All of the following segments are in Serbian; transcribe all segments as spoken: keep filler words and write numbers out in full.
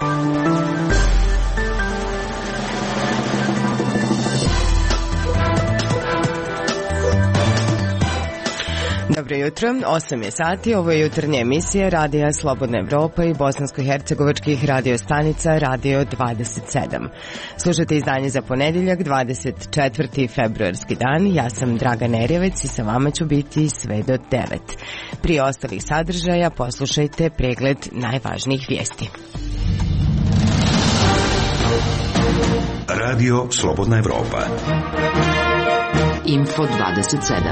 Dobro jutro, osam je sati, ovo je jutarnja emisija Radija Slobodna Evropa i bosansko-hercegovačkih radio stanica Radio dvadeset sedam. Slušajte izdanje za ponedjeljak, dvadeset četvrti februarski dan. Ja sam Draga Nerjevec i sa vama ću biti sve do devet. Prije ostalih sadržaja poslušajte pregled najvažnijih vijesti. Radio Slobodna Evropa. Info dvadeset sedam.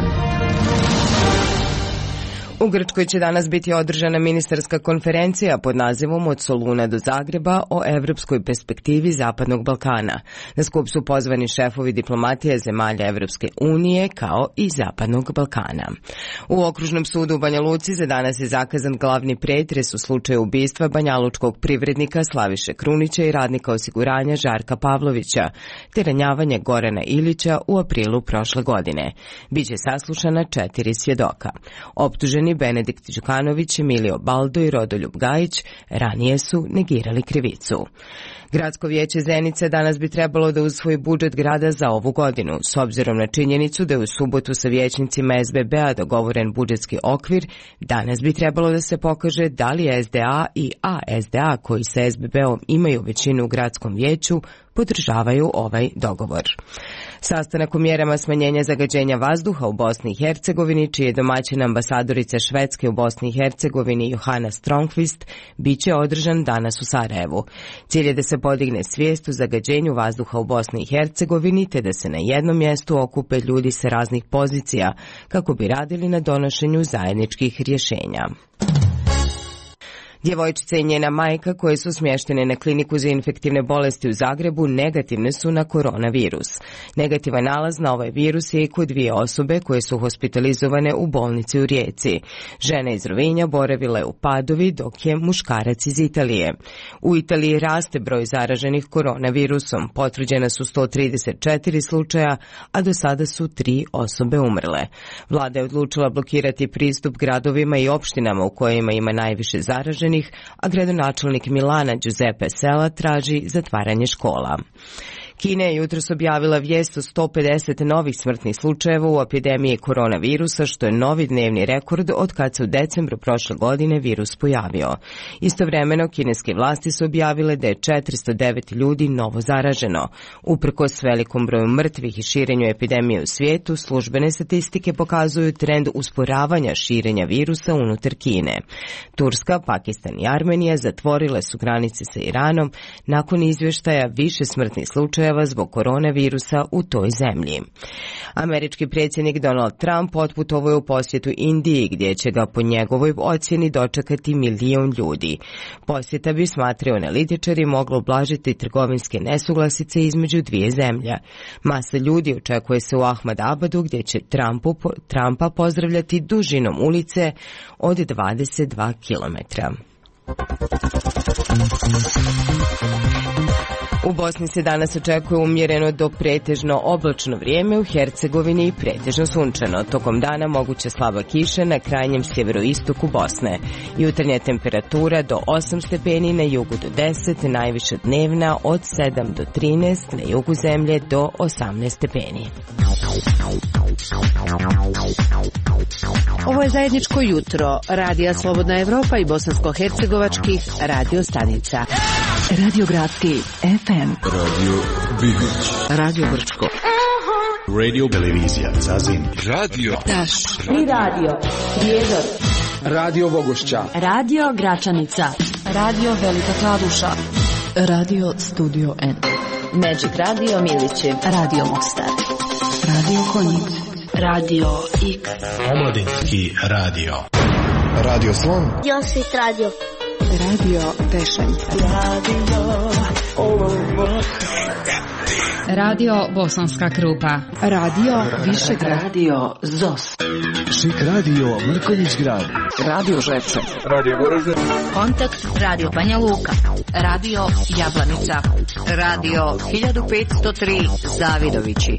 U Grčkoj će danas biti održana ministarska konferencija pod nazivom Od Soluna do Zagreba o evropskoj perspektivi Zapadnog Balkana. Na skup su pozvani šefovi diplomatije zemalja Evropske unije kao i Zapadnog Balkana. U Okružnom sudu u Banja Luci za danas je zakazan glavni pretres u slučaju ubistva banjalučkog privrednika Slaviše Krunića i radnika osiguranja Žarka Pavlovića, te ranjavanje Gorana Ilića u aprilu prošle godine. Biće saslušana četiri svjedoka. Optuženi Benedikt Đukanović, Emilio Baldo i Rodoljub Gajić ranije su negirali krivicu. Gradsko vijeće Zenice danas bi trebalo da usvoji budžet grada za ovu godinu. S obzirom na činjenicu da je u subotu sa vijećnicima S B B-a dogovoren budžetski okvir, danas bi trebalo da se pokaže da li S D A i A S D A koji sa S B B-om imaju većinu u gradskom vijeću podržavaju ovaj dogovor. Sastanak o mjerama smanjenja zagađenja vazduha u Bosni i Hercegovini, čiji je domaćina ambasadorica Švedske u Bosni i Hercegovini Johana Stromqvist, bit će održan danas u Sarajevu. Cilj je da se podigne svijest o zagađenju vazduha u Bosni i Hercegovini, te da se na jednom mjestu okupe ljudi sa raznih pozicija, kako bi radili na donošenju zajedničkih rješenja. Djevojčica i njena majka, koje su smještene na kliniku za infektivne bolesti u Zagrebu, negativne su na koronavirus. Negativan nalaz na ovaj virus je i kod dvije osobe koje su hospitalizovane u bolnici u Rijeci. Žena iz Rovinja boravila je u Padovi, dok je muškarac iz Italije. U Italiji raste broj zaraženih koronavirusom. Potvrđena su sto trideset četiri slučaja, a do sada su tri osobe umrle. Vlada je odlučila blokirati pristup gradovima i opštinama u kojima ima najviše zaraženih, a gradonačelnik Milana Giuseppe Sela traži zatvaranje škola. Kina je jutros objavila vijest o sto pedeset novih smrtnih slučajeva u epidemiji koronavirusa, što je novi dnevni rekord od kad se u decembru prošle godine virus pojavio. Istovremeno, kineske vlasti su objavile da je četiristo devet ljudi novo zaraženo. Uprkos velikom broju mrtvih i širenju epidemije u svijetu, službene statistike pokazuju trend usporavanja širenja virusa unutar Kine. Turska, Pakistan i Armenija zatvorile su granice sa Iranom nakon izvještaja više smrtnih slučajeva zbog koronavirusa u toj zemlji. Američki predsjednik Donald Trump otputovao je u posjetu Indiji, gdje će ga po njegovoj ocjeni dočekati milion ljudi. Posjeta bi, smatraju analitičari, moglo ublažiti trgovinske nesuglasice između dvije zemlje. Masa ljudi očekuje se u Ahmadabadu, gdje će Trumpu, Trumpa pozdravljati dužinom ulice od dvadeset dva kilometra. U Bosni se danas očekuje umjereno do pretežno oblačno vrijeme, u Hercegovini pretežno sunčano. Tokom dana moguća slaba kiša na krajnjem sjeveroistoku Bosne. Jutarnja temperatura do osam stepeni, na jugu do deset, najviša dnevna od sedam do trinaest, na jugu zemlje do osamnaest stepeni. Ovo je zajedničko jutro Radija Slobodna Evropa i bosansko-hercegovačkih radio stanica. Radio Gradski F M, Radio Bibić, Radio Brčko, Radio Televizija Zazin, Radio Taš i Radio Prijedor, Radio Bogošća, Radio Gračanica, Radio Velika Kladuša, Radio Studio N, Magic Radio Milići, Radio Mostar, Radio Konjic, Radio X, Omladinski radio, Radio Slon, Josit Radio, Radio Tešanj, Radio Radio Bosanska Krupa, Radio Višegrad, Radio Zos, Šik Radio Mrkonjić Grad, Radio Žepče, Radio Goražde, Kontakt Radio Banja Luka, Radio Jablanica, Radio hiljadu petsto tri Zavidovići.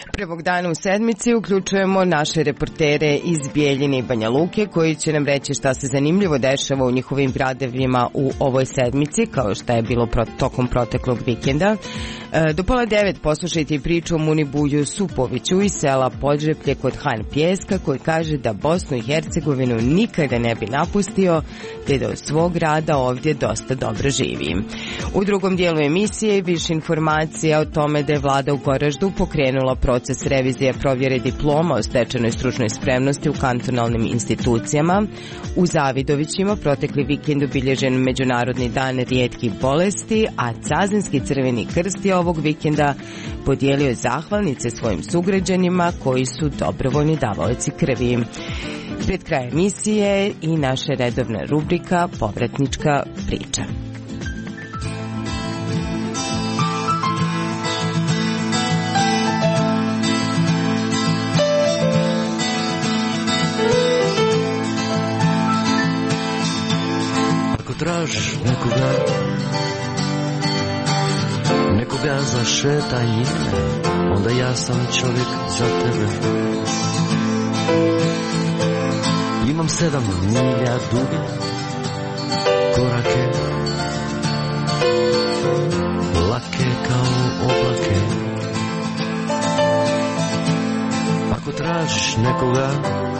Prvog dana u sedmici uključujemo naše reportere iz Bijeljine i Banja Luke koji će nam reći šta se zanimljivo dešava u njihovim gradovima u ovoj sedmici, kao što je bilo pro, tokom proteklog vikenda. E, do pola devet poslušajte i priču o Munibuju Supoviću iz sela Podžeplje kod Han Pjeska, koji kaže da Bosnu i Hercegovinu nikada ne bi napustio, te da od svog rada ovdje dosta dobro živi. U drugom dijelu emisije više informacija o tome da je vlada u Goraždu pokrenula proces revizije provjere diploma o stečenoj stručnoj spremnosti u kantonalnim institucijama. U Zavidovićima protekli vikend obilježen Međunarodni dan rijetkih bolesti, a Cazinski Crveni krst je ovog vikenda podijelio zahvalnice svojim sugrađanima koji su dobrovoljni davaoci krvi. Pred kraj emisije i naša redovna rubrika Povratnička priča. Ako tražiš nekoga, nekoga za šetanje, onda ja sam čovjek za tebe. Imam sedam milja duge korake, lake kao oblake. Ako tražiš nekoga,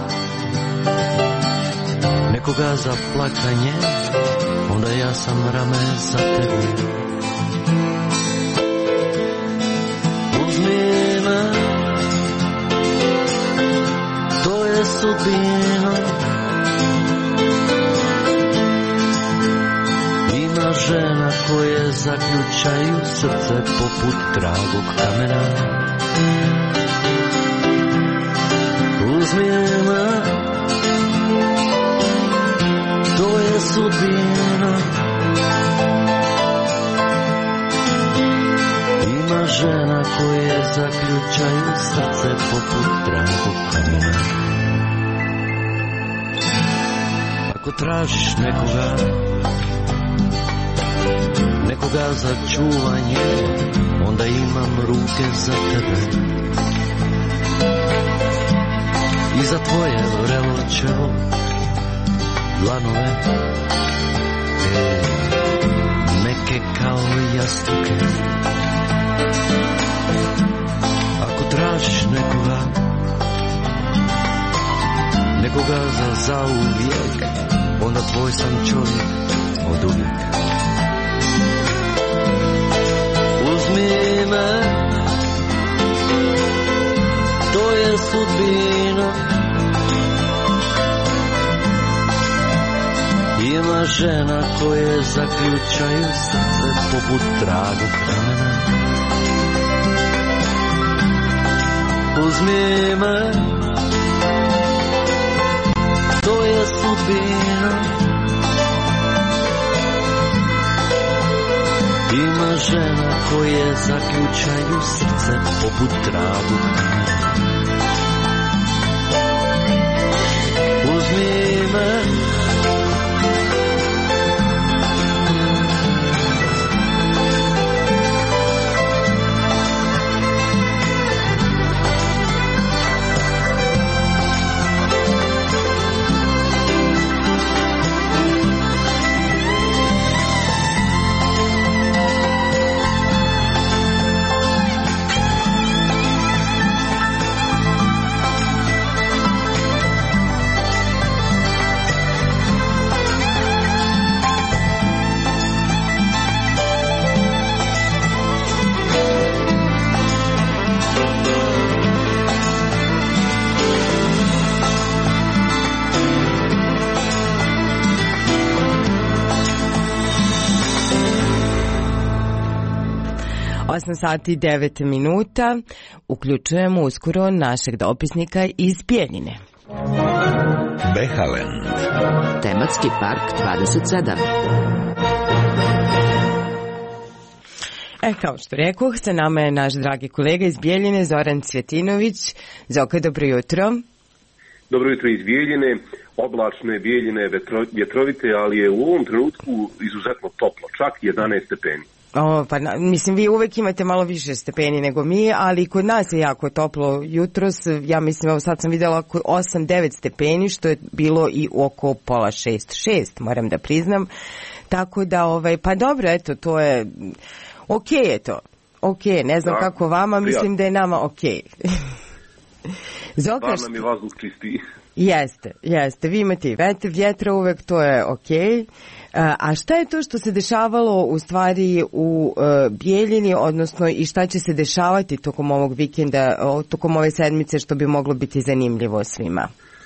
nekoga za plakanje, onda ja sam rame za tebe. Uzmi me, to je sudbina. Ima žena koje zaključaju srce poput dragog kamena. Uzmi me, to je sudbina. Ima žena koje zaključaju srce poput dragog kamena. Ako tražiš nekoga, nekoga za čuvanje, onda imam ruke za tebe. I za tvoje vrelo čelo, dlanove, e, meke kao jastuke. Ako tražiš nekoga, nekoga za zauvijek, onda tvoj sam čovjek od uvijek. Uzmi me, to je sudbina. Ima žena koje zaključaju srce poput dragog kamena. Uzmi me, to je sudbina. Ima žena koje zaključaju srce poput dragog kamena. Uzmi me, osam sati i devet minuta. Uključujemo uskoro našeg dopisnika iz Bijeljine. Behaland. Tematski park dvadeset sedam. E, kao što rekoh, sa nama je naš dragi kolega iz Bijeljine, Zoran Cvjetinović. Zoka, dobro jutro. Dobro jutro iz Bijeljine. Oblačne, Bijeljine, vetro, vjetrovite, ali je u ovom trenutku izuzetno toplo, čak jedanaest stepeni. O, pa na, mislim, vi uvek imate malo više stepeni nego mi, ali kod nas je jako toplo jutros. Ja mislim, evo sad sam videla oko osam devet stepeni, što je bilo i oko pola šest šest, moram da priznam. Tako da, ovaj, pa dobro, eto, to je, okej okay je to. Okej, okay, ne znam da, kako vama, mislim da je nama okej. Okay. Zoka, što... nam je vazduh čistiji. Jeste, jeste. Vi imate i vjetra uvek, to je okej. Okay. A šta je to što se dešavalo u stvari u uh, Bijeljini, odnosno i šta će se dešavati tokom ovog vikenda, tokom ove sedmice, što bi moglo biti zanimljivo svima?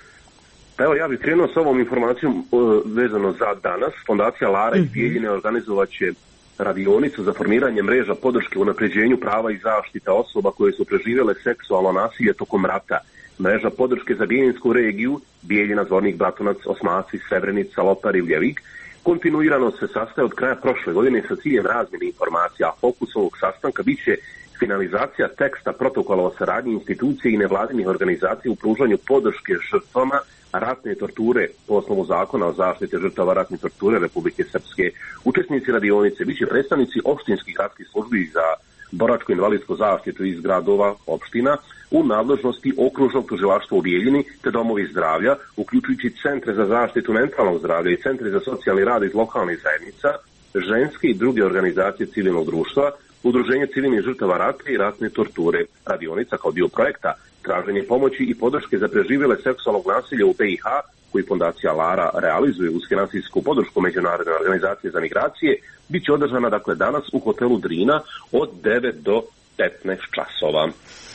Pa evo, ja bih krenuo s ovom informacijom uh, vezano za danas. Fondacija Lara iz Bijeljine organizovat će radionicu za formiranje mreža podrške u unapređenju prava i zaštite osoba koje su preživjele seksualno nasilje tokom rata. Mreža podrške za Bijeljinsku regiju, Bijeljina, Zvornik, Bratunac, Osmaci, Srebrenica, Lopar i Uljevik, kontinuirano se sastaje od kraja prošle godine sa ciljem razmjene informacija, a fokus ovog sastanka bit će finalizacija teksta protokola o saradnji institucije i nevladinih organizacija u pružanju podrške žrtvama ratne torture po osnovu zakona o zaštiti žrtava ratne torture Republike Srpske. Učesnici radionice biće predstavnici opštinskih gradskih službi za boračko-invalidsku zaštitu iz gradova, opština, u nadležnosti okružnog tužilaštva u Bijeljini te domovi zdravlja, uključujući centre za zaštitu mentalnog zdravlja i centre za socijalni rad iz lokalnih zajednica, ženske i druge organizacije civilnog društva, Udruženje civilnih žrtava rata i ratne torture. Radionica kao dio projekta traženje pomoći i podrške za preživjele seksualnog nasilja u B i H, koji fondacija Lara realizuje uz finansijsku podršku Međunarodne organizacije za migracije, bit će održana dakle danas u hotelu Drina od devet do petnaest časova.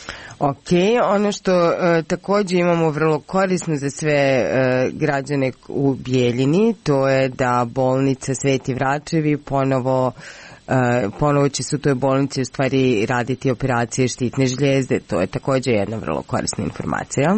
Ok, ono što e, također imamo vrlo korisno za sve e, građane u Bijeljini, to je da bolnica Sveti Vračevi ponovo e, ponovo će se u toj bolnici u stvari raditi operacije štitne žlijezde. To je također jedna vrlo korisna informacija.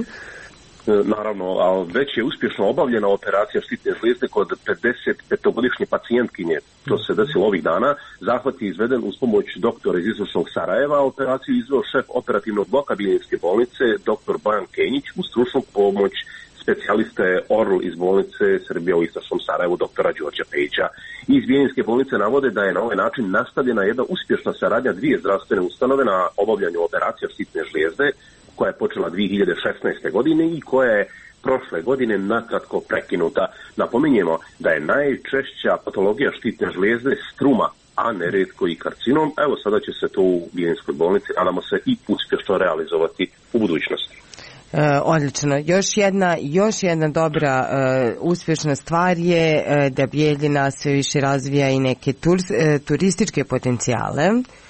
Naravno, a već je uspješno obavljena operacija štitne žlijezde kod pedeset petogodišnje pacijentkinje. To se desilo ovih dana. Zahvat je izveden uz pomoć doktora iz istočnog Sarajeva. Operaciju izveo šef operativnog bloka Bijeljinske bolnice, doktor Bojan Kenjić, uz stručnu pomoć specijaliste Orl iz bolnice Srbija u istočnom Sarajevu, doktora Đorđa Pejića. Iz Bijeljinske bolnice navode da je na ovaj način nastavljena jedna uspješna saradnja dvije zdravstvene ustanove na obavljanju operacija štitne žlijezde, koja je počela dvije hiljade šesnaeste. godine i koja je prošle godine nakratko prekinuta. Napominjemo da je najčešća patologija štitne žlijezde struma, a nerijetko i karcinom. Evo sada će se to u Bijeljinskoj bolnici, nadamo se, i uspješno realizovati u budućnosti. E, odlično. Još jedna, još jedna dobra e, uspješna stvar je e, da Bijeljina sve više razvija i neke tur, e, turističke potencijale.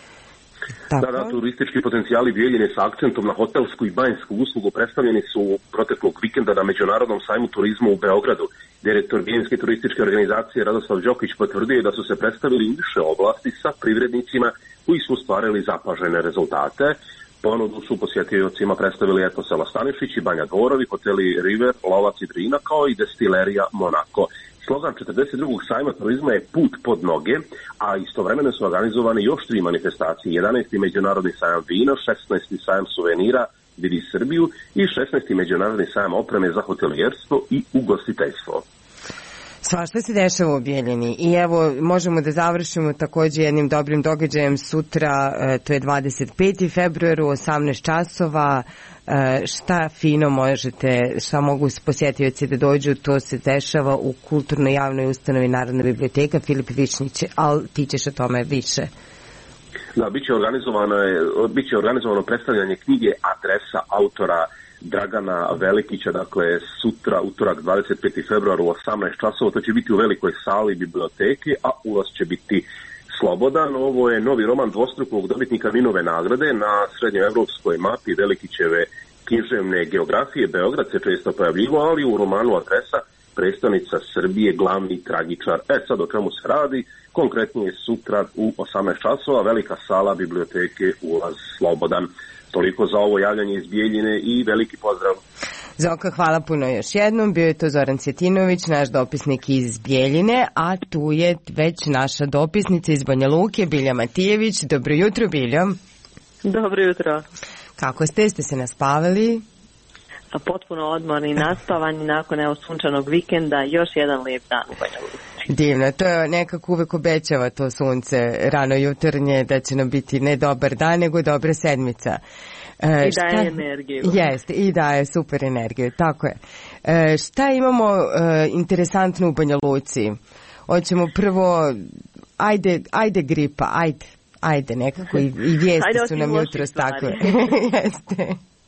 Tako. Da, da, turistički potencijali Bijeljine sa akcentom na hotelsku i banjsku uslugu predstavljeni su proteklog vikenda na Međunarodnom sajmu turizma u Beogradu. Direktor Bijeljinske turističke organizacije Radoslav Đokić potvrdio da su se predstavili i više oblasti sa privrednicima koji su ostvarili zapažene rezultate. Ponudu su posjetiocima predstavili Eto sela Stanišić i Banja Dvorovi, hoteli River, Lovac i Drina, kao i destilerija Monako. Slogan četrdeset drugog sajma turizma je Put pod noge, a istovremeno su organizovane još tri manifestacije. jedanaesti Međunarodni sajam vina, šesnaesti sajam suvenira Vidi Srbiju i šesnaesti Međunarodni sajam opreme za hotelijerstvo i ugostiteljstvo. Svašta se dešava u Bijeljini i evo možemo da završimo također jednim dobrim događajem sutra, to je dvadeset peti februar u osamnaest časova. Šta fino možete, šta mogu posjetioci da dođu, to se dešava u kulturnoj javnoj ustanovi Narodna biblioteka Filip Višnjić, ali ti ćeš o tome više. Da, bit će organizovano, bit će organizovano predstavljanje knjige Adresa autora Dragana Velikića, dakle sutra, utorak dvadeset peti februar u osamnaest časova, to će biti u velikoj sali biblioteke, a ulaz će biti slobodan. Ovo je novi roman dvostrukog dobitnika Vinove nagrade na srednjoevropskoj mapi Velikićeve književne geografije. Beograd se često pojavljivo, ali u romanu Adresa predstavnica Srbije, glavni tragičar. E sad o čemu se radi? Konkretnije sutra u osamnaest časova, velika sala biblioteke, ulaz slobodan. Toliko za ovo javljanje iz Bijeljine i veliki pozdrav. Zoka, hvala puno još jednom. Bio je to Zoran Cvjetinović, naš dopisnik iz Bijeljine, a tu je već naša dopisnica iz Banja Luke, Bilja Matijević. Dobro jutro, Biljo. Dobro jutro. Kako ste? Ste se naspavali? potpuno odmorni, naspavani nakon evo sunčanog vikenda, još jedan lijep dan u Banja Luci. Divno, to je nekako uvek obećava to sunce rano jutarnje da će nam biti ne dobar dan, nego dobra sedmica. I daje šta... energiju. Jeste, i daje super energiju, tako je. E, šta imamo e, interesantno u Banja Luci? Hoćemo prvo, ajde, ajde gripa, ajde, ajde nekako i, i vijesti ajde, su nam jutros takve. Jeste.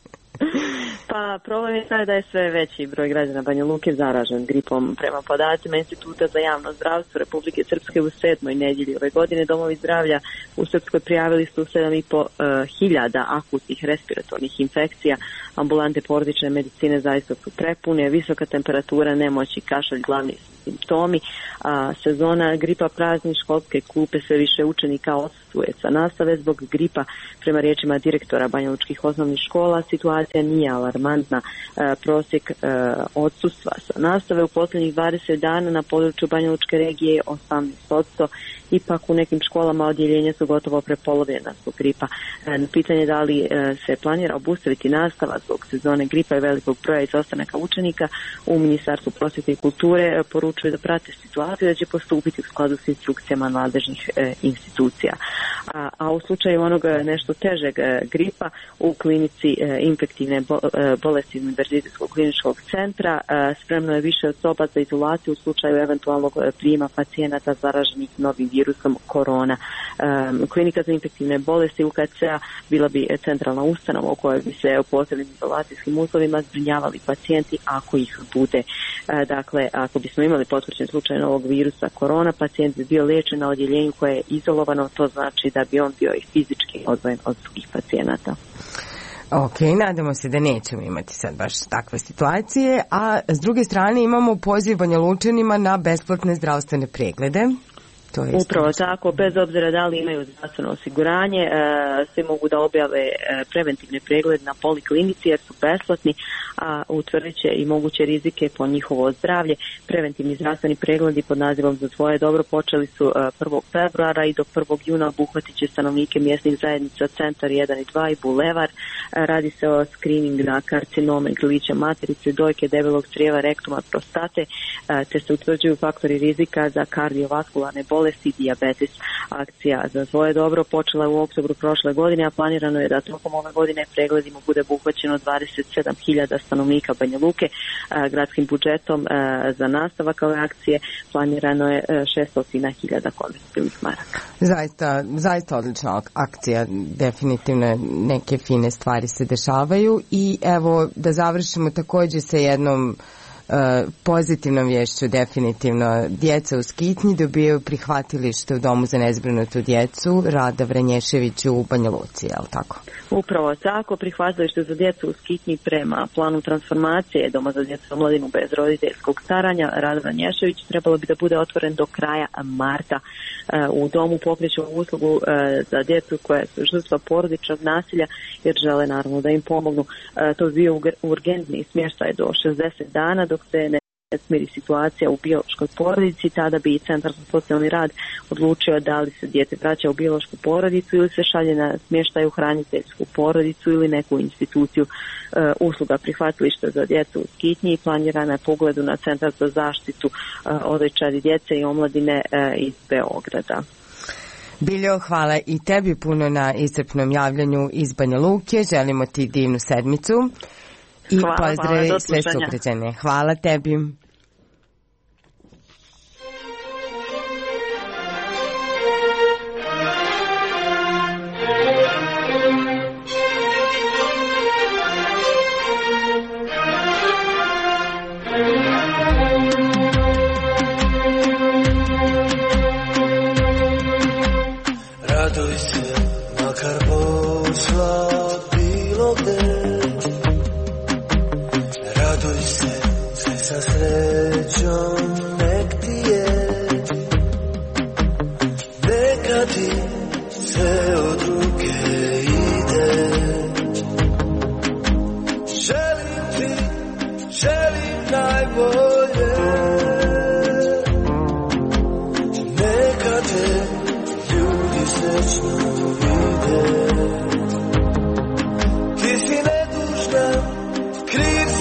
Pa problem je taj da je sve veći broj građana Banja Luke zaražen gripom. Prema podacima Instituta za javno zdravstvo Republike Srpske u sedmoj nedjelji ove godine domovi zdravlja u Srpskoj prijavili su sedam i po hiljada akutnih respiratornih infekcija. Ambulante porodične medicine zaista su prepune, visoka temperatura, nemoć i kašalj glavni simptomi. A, sezona gripa prazni, školske klupe, sve više učenika odsustuje sa nastave zbog gripa. Prema riječima direktora banjalučkih osnovnih škola situacija nije alarmantna. E, prosjek e, odsustva sa nastave u posljednjih dvadeset dana na području Banjalučke regije je osamnaest posto. Ipak u nekim školama odjeljenja su gotovo prepolovljena zbog gripa. E, na pitanje da li e, se planira obustaviti nastava zbog sezone gripa i velikog broja izostanaka učenika, u Ministarstvu prosvjete i kulture e, poručuju da prate situaciju, da će postupiti u skladu s instrukcijama nadležnih e, institucija. A, a u slučaju onog nešto težeg e, gripa u klinici e, infektivne bo, e, bolesti Univerzitetskog kliničkog centra e, spremno je više od soba za izolaciju u slučaju eventualnog prijema pacijenata zaraženih novim virusom korona. E, klinika za infektivne bolesti U K C-a bila bi centralna ustanova u kojoj bi se u posebnim izolacijskim uslovima zbrinjavali pacijenti ako ih bude. E, dakle, ako bismo imali potvrđen slučaj novog virusa korona, pacijent bi bio liječen na odjeljenju koje je izolovano, to znači da bi on bio i fizički odvojen od drugih pacijenata. Ok, nadamo se da nećemo imati sad baš takve situacije, a s druge strane imamo poziv Banjalučanima na besplatne zdravstvene preglede. To je Upravo tako, bez obzira da li imaju zdravstveno osiguranje, e, svi mogu da objave e, preventivne preglede na poliklinici jer su besplatni, a utvrdit će i moguće rizike po njihovo zdravlje. Preventivni zdravstveni pregledi pod nazivom Za tvoje dobro počeli su e, prvog februara i do prvog juna obuhvatit će stanovnike mjesnih zajednica Centar jedan i dva i Bulevar. E, radi se o screening na karcinome grlića materice, dojke, debelog crijeva, rektuma, prostate, e, te se utvrđuju faktori rizika za kardiovaskularne bolesti bolesti i dijabetes. Akcija Za svoje dobro počela u oktobru prošle godine, a planirano je da tokom ove godine pregledima bude obuhvaćeno dvadeset sedam hiljada stanovnika Banja Luke. Gradskim budžetom za nastavak ove akcije planirano je šesto hiljada konvertibilnih maraka. Zaista, zaista odlična akcija, definitivno neke fine stvari se dešavaju i evo da završimo također sa jednom Uh, pozitivnom vješću, definitivno. Djeca u Skitnji dobijaju prihvatilište u Domu za nezbrinutu djecu Rada Vranješević u Banja Luci, je li tako? Upravo tako, prihvatilište za djecu u Skitnji prema planu transformacije Doma za djecu i omladinu bez roditeljskog staranja Rada Vranješević trebalo bi da bude otvoren do kraja marta. Uh, u domu pokreću uslugu uh, za djecu koja su žrtva porodičnog nasilja jer žele naravno da im pomognu. Uh, to bio urgentni smještaj do šezdeset dana, dok se ne smiri situacija u biološkoj porodici, tada bi Centar za socijalni rad odlučio da li se dijete vraća u biološku porodicu ili se šalje na smještaj u hraniteljsku porodicu ili neku instituciju. E, usluga prihvatilišta za djecu u Skitnji planirana je po ugledu na Centar za zaštitu e, odojčadi djece i omladine e, iz Beograda. Biljo, hvala i tebi puno na iscrpnom javljanju iz Banja Luke. Želimo ti divnu sedmicu. I hvala, pozdravi hvala, sve sugrađane. Hvala tebi. Raduj se, makar pošla bilo gde. Raduj se, sve sa sreće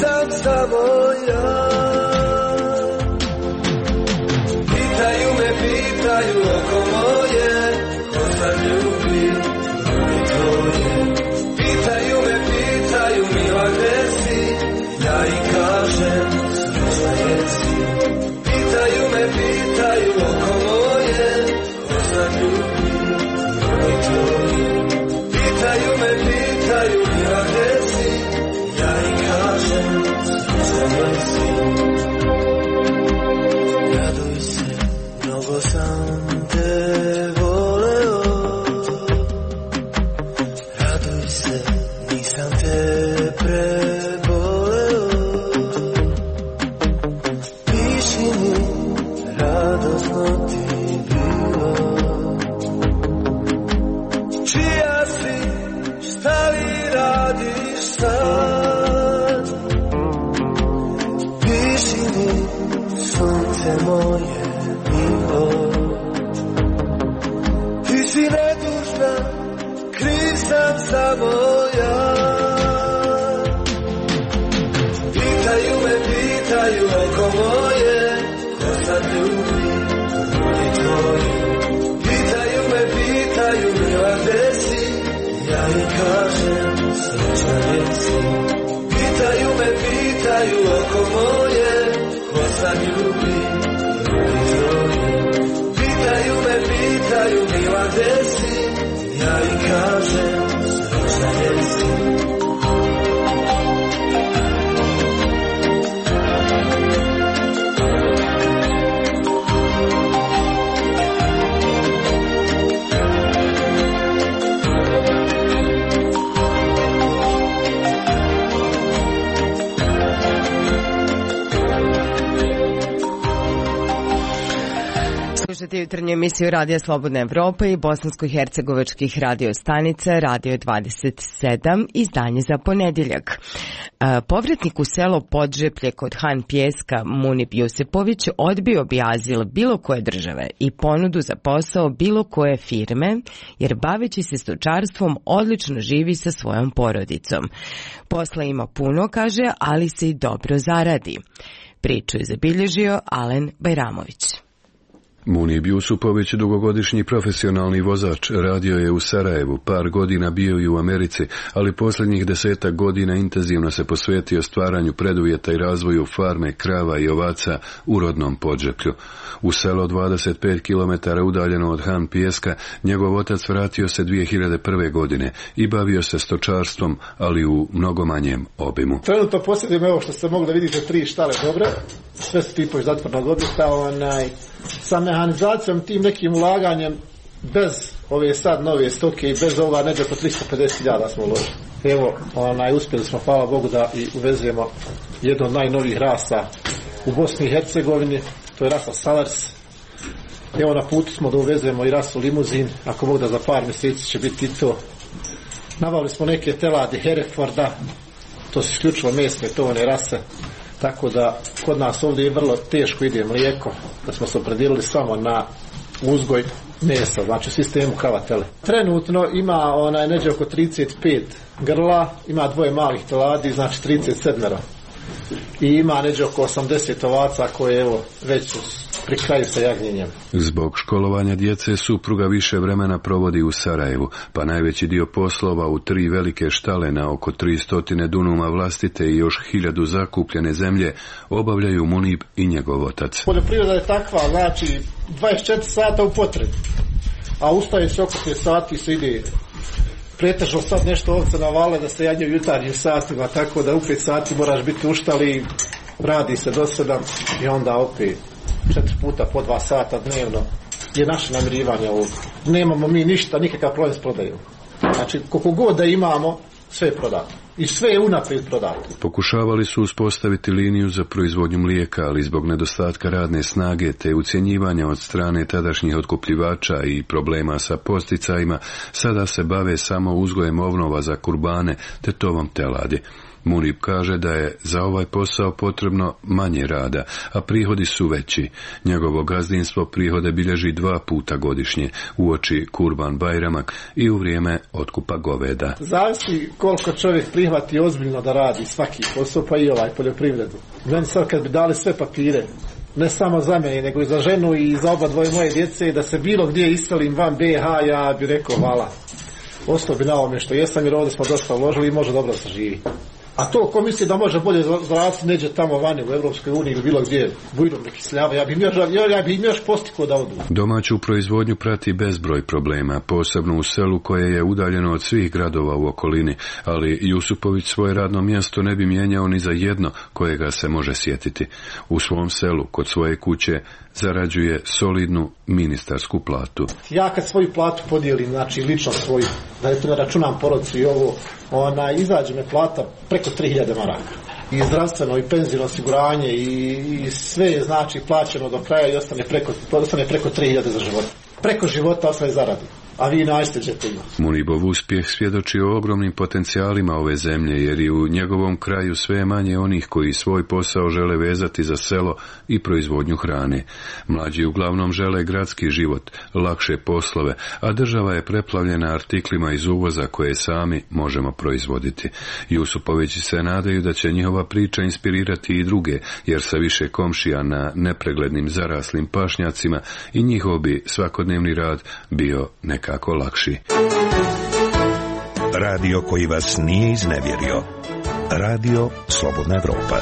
nisam samo ja. Pitaju me, pitaju oko moje, ko sad ljubi drugi tvoje. Pitaju me, pitaju mila gde si, ja i kažem srećna jesi. Pitaju me, pitaju oko moje, ko sad ljubi drugi tvoje. Pitaju me, pitaju mila gde si, ja i kažem srećna jesi. Raduj se, mnogo sam te voleo. Raduj se, nisam te preboleo. Piši mi, radosno ti bilo. Čija si, šta li radiš sad? Piši mi, sunce moje milo. Ti si nedužna, kriv sam samo ja. Pitaju me, pitaju oko moje, ko sad ljubi drugi tvoje. Pitaju me, pitaju mila gde si, ja i kažem srećna jesi. Pitaju me, pitaju oko moje, ko sad ljubi drugi tvoje. Pitaju me, pitaju mila gde si, ja i kažem srećna jesi. Slušajte jutarnju emisiju Radija Slobodna Evropa i bosansko-hercegovačkih radio stanica Radio dvadeset sedam, izdanje za ponedjeljak. Povratnik u selo Podžeplje kod Han Pijeska Munib Jusepović odbio bi azil bilo koje države i ponudu za posao bilo koje firme, jer baveći se stočarstvom odlično živi sa svojom porodicom. Posla ima puno, kaže, ali se i dobro zaradi. Priču je zabilježio Alen Bajramović. Munib Jusupović, dugogodišnji profesionalni vozač, radio je u Sarajevu, par godina bio i u Americi, ali posljednjih desetak godina intenzivno se posvetio stvaranju preduvjeta i razvoju farme, krava i ovaca u rodnom Podžeplju. U selo dvadeset pet kilometara udaljeno od Han Pijeska, njegov otac vratio se dvije hiljade prve. godine i bavio se stočarstvom, ali u mnogo manjem obimu. Trenutno posjedujem, evo što ste mogli da vidite, tri štale dobre, sve su tipovi zatvornog objekta, onaj, sa mehanizacijom, tim nekim ulaganjem, bez ove sad nove stoke i bez ovoga negdje oko tristo pedeset hiljada smo uložili. Evo, onaj, uspjeli smo, hvala Bogu, da i uvezemo jednu od najnovijih rasa u Bosni i Hercegovini, to je rasa Salers. Evo, na putu smo da uvezemo i rasu Limuzin, ako Bog da za par mjeseci će biti to. Nabavili smo neke teladi Hereforda, to su isključivo mesne tovane rase, tako da kod nas ovdje je vrlo teško ide mlijeko, da smo se opredijelili samo na uzgoj mesa, znači u sistemu krava-tele. Trenutno ima onaj neđe oko trideset pet grla, ima dvoje malih teladi, znači trideset sedam. I ima neđe oko osamdeset ovaca koje evo već su pri kraju sa jagnjenjem. Zbog školovanja djece supruga više vremena provodi u Sarajevu, pa najveći dio poslova u tri velike štale na oko tristo dunuma vlastite i još hiljadu zakupljene zemlje obavljaju Munib i njegov otac. Poljoprivreda je takva, znači dvadeset četiri sata u potrebi, a ustaje se oko pet sati se ide. Pretežno sad nešto ovce navale da se jagnjaju jutarnjim satima, tako da u pet sati moraš biti u štali, radi se do sedam i onda opet četiri puta po dva sata dnevno je naše namirivanje ovdje. Nemamo mi ništa, nikakav problem s prodajom. Znači, koliko god da imamo, sve je prodato. I sve je unaprijed prodato. Pokušavali su uspostaviti liniju za proizvodnju mlijeka, ali zbog nedostatka radne snage te ucjenjivanja od strane tadašnjih otkupljivača i problema sa posticajima, sada se bave samo uzgojem ovnova za kurbane te tovom teladi. Munib kaže da je za ovaj posao potrebno manje rada, a prihodi su veći. Njegovo gazdinstvo prihode bilježi dva puta godišnje, uoči Kurban Bajrama i u vrijeme otkupa goveda. Zavisi koliko čovjek prihvati ozbiljno da radi svaki posao, pa i ovaj poljoprivredu. Meni sad kad bi dali sve papire, ne samo za mene, nego i za ženu i za oba dvoje moje djece, da se bilo gdje iselim van B H, ja bi rekao hvala. Ostao bi na ovome što jesam, jer ovdje smo dosta uložili i može dobro se živi. A to ko misli da može bolje zaraditi neđe tamo vani u Evropskoj uniji ili bilo gdje bujnom neki sljava, ja bi im još, ja, ja bi im još postikao da odu. Domaću proizvodnju prati bezbroj problema, posebno u selu koje je udaljeno od svih gradova u okolini, ali Jusupović svoje radno mjesto ne bi mijenjao ni za jedno kojega se može sjetiti. U svom selu, kod svoje kuće, zarađuje solidnu ministarsku platu. Ja kad svoju platu podijelim, znači lično svoju, da je to ne računam porodicu i ovo, ona, izađe me plata preko tri hiljade maraka. I zdravstveno, i penzijno osiguranje, i, i sve je znači plaćeno do kraja i ostane preko, ostane preko tri hiljade za život. Preko života ostane zaradi. A vi najsteđete ima. Munibov uspjeh svjedoči o ogromnim potencijalima ove zemlje, jer i u njegovom kraju sve je manje onih koji svoj posao žele vezati za selo i proizvodnju hrane. Mlađi uglavnom žele gradski život, lakše poslove, a država je preplavljena artiklima iz uvoza koje sami možemo proizvoditi. Jusupovići se nadaju da će njihova priča inspirirati i druge, jer sa više komšija na nepreglednim zaraslim pašnjacima i njihov bi svakodnevni rad bio nekako lakši. Radio koji vas nije iznevjerio. Radio Slobodna Evropa.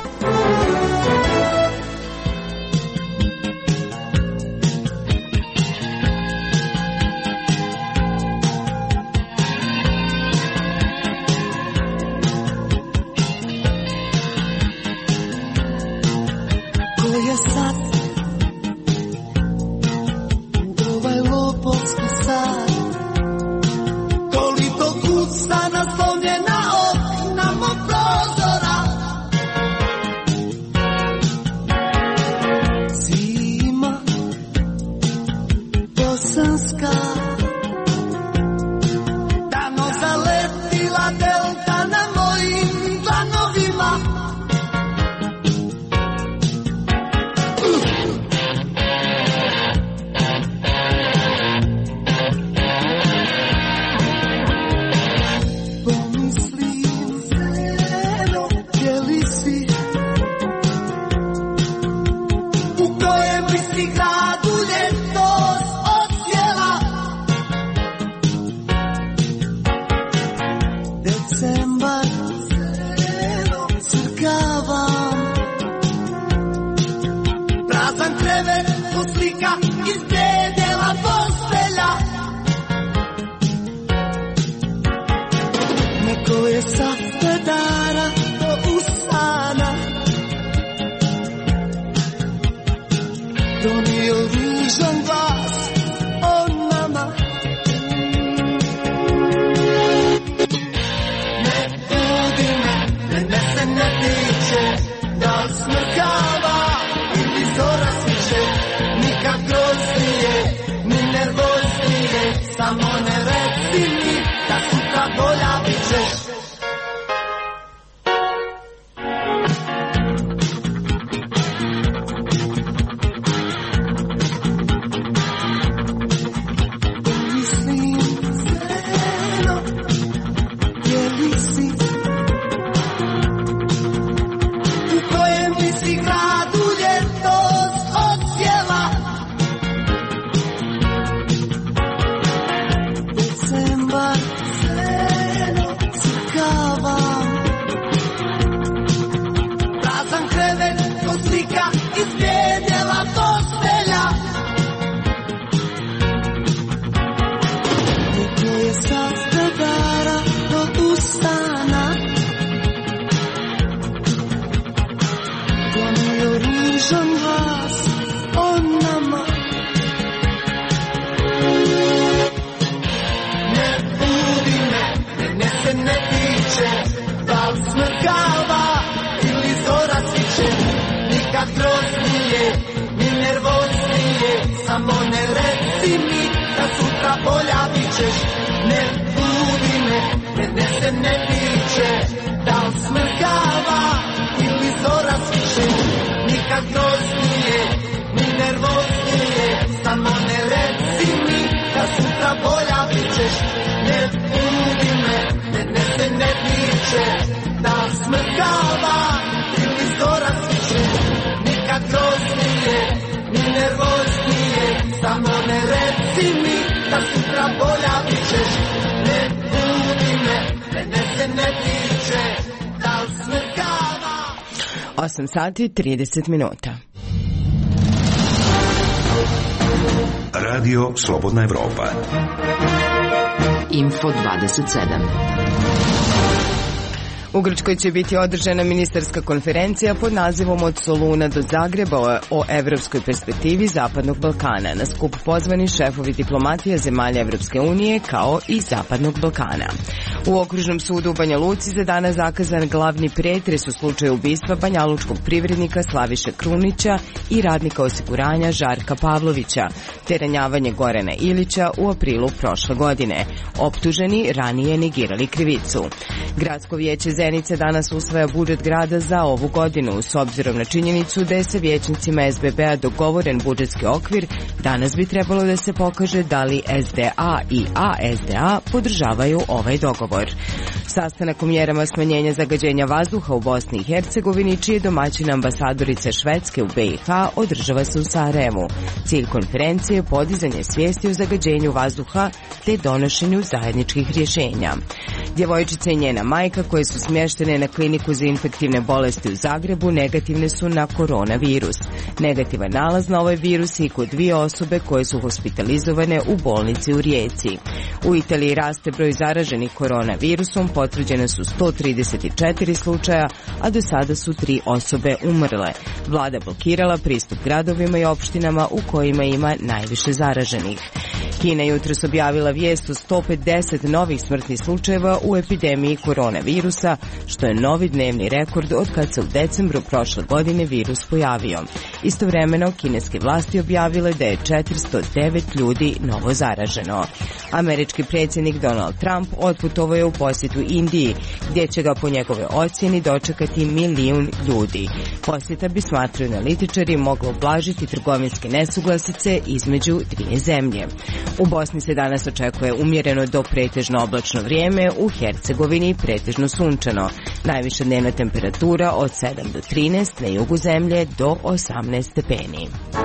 Samo ne reci mi da sutra bolja bit ćeš. Ne budi me, ne nese ne tiče. Da li smrkava ili zora sviše. Nikad groznije, ni nervoznije. Samo ne reci mi da sutra bolja bit ćeš. Ne budi me, ne nese ne tiče. smrkava ili zora sviće, nikad groznije, ni nervoznije, samo ne reci mi da sutra bolja bićeš, ne budi me, mene se ne tiče, da li smrkava. osam sati trideset minuta. Radio Slobodna Evropa. Info dvadeset sedam. U Grčkoj će biti održana ministarska konferencija pod nazivom Od Soluna do Zagreba o evropskoj perspektivi Zapadnog Balkana. Na skup pozvani šefovi diplomatija zemalja Evropske unije kao i Zapadnog Balkana. U Okružnom sudu u Banja Luci za danas zakazan glavni pretres u slučaju ubistva banjalučkog privrednika Slaviše Krunića i radnika osiguranja Žarka Pavlovića, te ranjavanje Gorana Ilića u aprilu prošle godine. Optuženi ranije negirali krivicu. Gradsko vijeće Zenice danas usvaja budžet grada za ovu godinu. S obzirom na činjenicu da je sa vijećnicima S B B-a dogovoren budžetski okvir, danas bi trebalo da se pokaže da li S D A i A S D A podržavaju ovaj dogovor. Sastanak o mjerama smanjenja zagađenja vazduha u Bosni i Hercegovini, čije domaćina ambasadorice Švedske u B i H održava se u Sarajevu. Cilj konferencije je podizanje svijesti o zagađenju vazduha te donošenju zajedničkih rješenja. Djevojčica i njena majka, koje su smještene na kliniku za infektivne bolesti u Zagrebu, negativne su na koronavirus. Negativan nalaz na ovaj virus i kod dvije osobe koje su hospitalizovane u bolnici u Rijeci. U Italiji raste broj zaraženih koronavirusom, potvrđene su sto trideset četiri slučaja, a do sada su tri osobe umrle. Vlada blokirala pristup gradovima i opštinama u kojima ima najviše zaraženih. Kina jutros objavila vijest o sto pedeset novih smrtnih slučajeva u epidemiji koronavirusa, što je novi dnevni rekord od kad se u decembru prošle godine virus pojavio. Istovremeno, kineske vlasti objavile da je četiristo devet ljudi novo zaraženo. Američki predsjednik Donald Trump otputovao je u posjetu Indiji, gdje će ga po njegove ocjeni dočekati milijun ljudi. Posjeta bi, smatraju analitičari, moglo ublažiti trgovinske nesuglasice između dvije zemlje. U Bosni se danas očekuje umjereno do pretežno oblačno vrijeme, u Hercegovini pretežno sunčano. Najviša dnevna temperatura od sedam do trinaest, na jugu zemlje do osamnaest stepeni.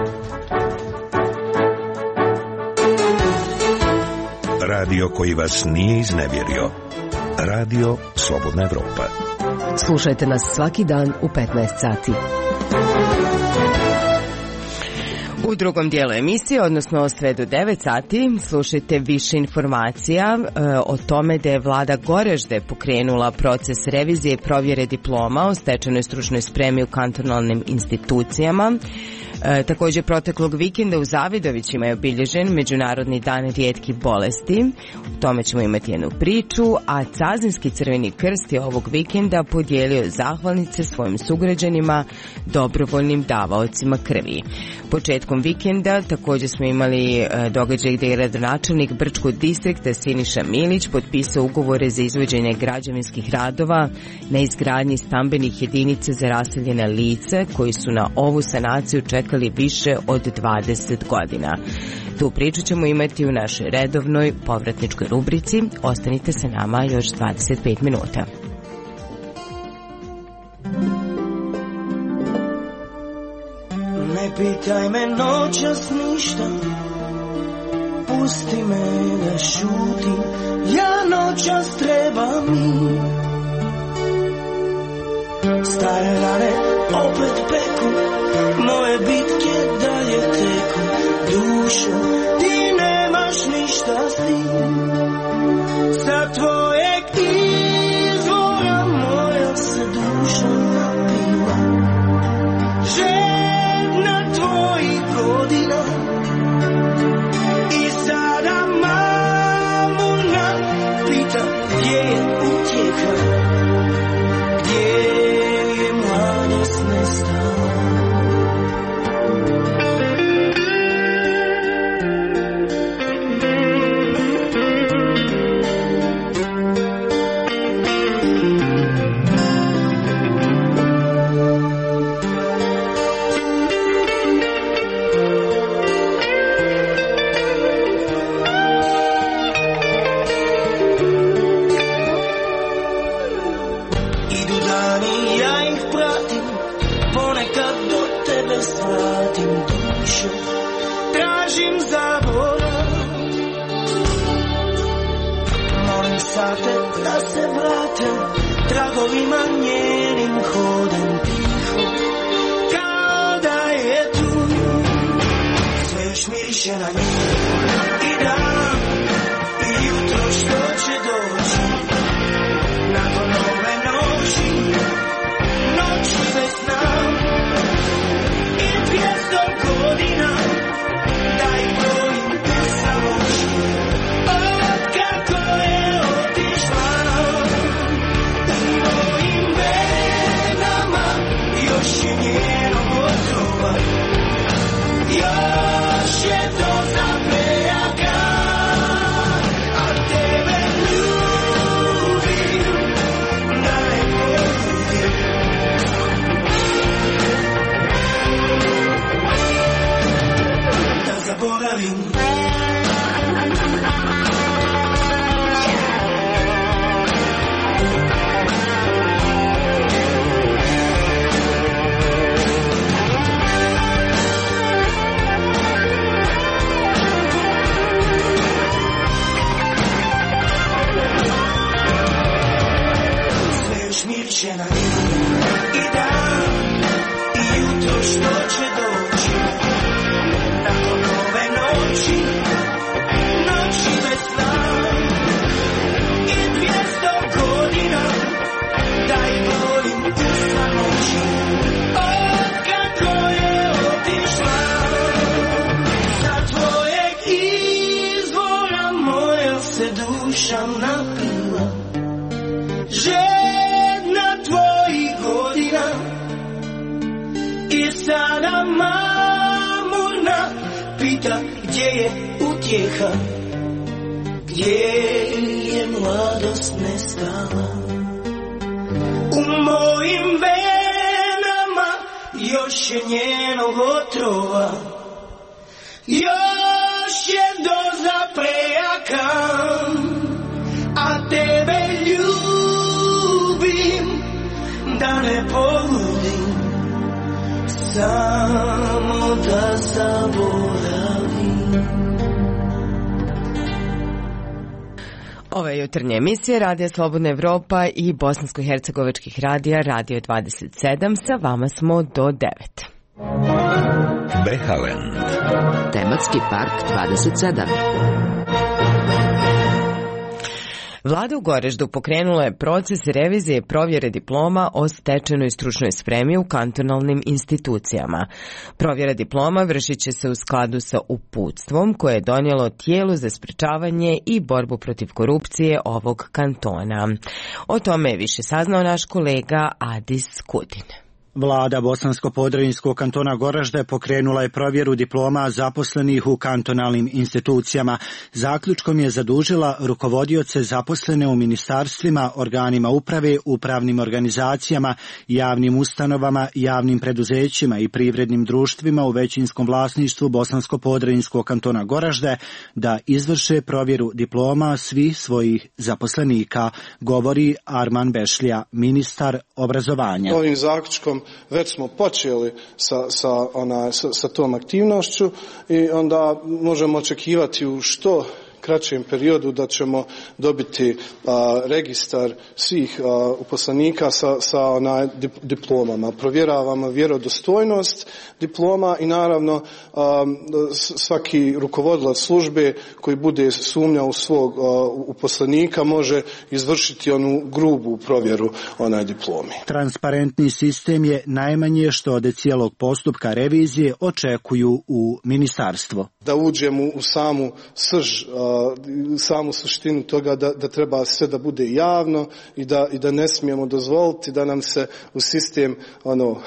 Radio koji vas nije iznevjerio. Radio Slobodna Evropa. Slušajte nas svaki dan u petnaest sati. U drugom dijelu emisije, odnosno sve do devet sati, slušajte više informacija e, o tome da je vlada Goražde pokrenula proces revizije i provjere diploma o stečenoj stručnoj spremi u kantonalnim institucijama. E, također, proteklog vikenda u Zavidovićima je obilježen Međunarodni dan rijetkih bolesti. U tome ćemo imati jednu priču, a Cazinski Crveni krst je ovog vikenda podijelio zahvalnice svojim sugrađanima, dobrovoljnim davaocima krvi. Početkom vikenda također smo imali e, događaj gdje je gradonačelnik Brčkog distrikta Siniša Milić potpisao ugovore za izvođenje građevinskih radova na izgradnji stambenih jedinica za raseljena lica koji su na ovu sanaciju čekali više od dvadeset godina. Tu priču ćemo imati u našoj redovnoj povratničkoj rubrici. Ostanite sa nama još dvadeset pet minuta. Ne pitaj me noćas ništa, pusti me da šutim, ja noćas trebam mir. Stare rane opet peku, moje bitke dalje teku, dušo ti nemaš ništa s tim. Sa tvojeg izvora moja se duša napila, žedna tvojih godina. I sada mamuna pita gdje je utjeka, gdje je mladost nestala. tražim zaborav. Molim sate da se vrate, tragovima njenim hodem tiho, kao da je tu. Sve još miriše na nju i dan i jutro što će doći. Nakon ove noći, noći bez sna i dvjesto godina, da ih brojim u samoći. Od kako je otišla, u mojim venama još je njenog otrova, još je doza prejaka, a tebe ljubim najbolje. Da zaboravim. Miriše na nju i dan i jutro što će doći. Nakon ove noći, noći bez sna i dvjesto godina, da ih volim u samoći. Od kako je otišla, sa tvojeg izvora moja se duša napila. Žedna tvojih godina i sada mamurna pita gdje je utjeha, gdje je mladost nestala. U mojim venama još je njenog otrova, još je doza prejaka, a tebe ljubim da ne poludim, samo da zaboravim. Ove jutarnje emisije Radija Slobodna Evropa i bosansko-hercegovačkih radija Radio dvadeset sedam, sa vama smo do devet. Behaland. Tematski park dvadeset sedam. Vlada u Goraždu pokrenula je proces revizije provjere diploma o stečenoj stručnoj spremi u kantonalnim institucijama. Provjera diploma vršit će se u skladu sa uputstvom koje je donijelo tijelo za sprečavanje i borbu protiv korupcije ovog kantona. O tome je više saznao naš kolega Adis Kudin. Vlada Bosansko-Podravinskog kantona Goražde pokrenula je provjeru diploma zaposlenih u kantonalnim institucijama. Zaključkom je zadužila rukovodioce zaposlene u ministarstvima, organima uprave, upravnim organizacijama, javnim ustanovama, javnim preduzećima i privrednim društvima u većinskom vlasništvu Bosansko-Podravinskog kantona Goražde da izvrše provjeru diploma svih svojih zaposlenika, govori Arman Bešlija, ministar obrazovanja. Ovim zaključkom već smo počeli sa, sa, ona, sa, sa tom aktivnošću i onda možemo očekivati u što kraćem periodu da ćemo dobiti a, registar svih a, uposlenika sa, sa ona, diplomama. Provjeravamo vjerodostojnost diploma i naravno a, svaki rukovodilac službe koji bude sumnjao u svog a, uposlenika može izvršiti onu grubu provjeru onaj diplomi. Transparentni sistem je najmanje što od cijelog postupka revizije očekuju u ministarstvo. Da uđemo u samu srž, samu suštinu toga da, da treba sve da bude javno i da, i da ne smijemo dozvoliti da nam se u sistem ono,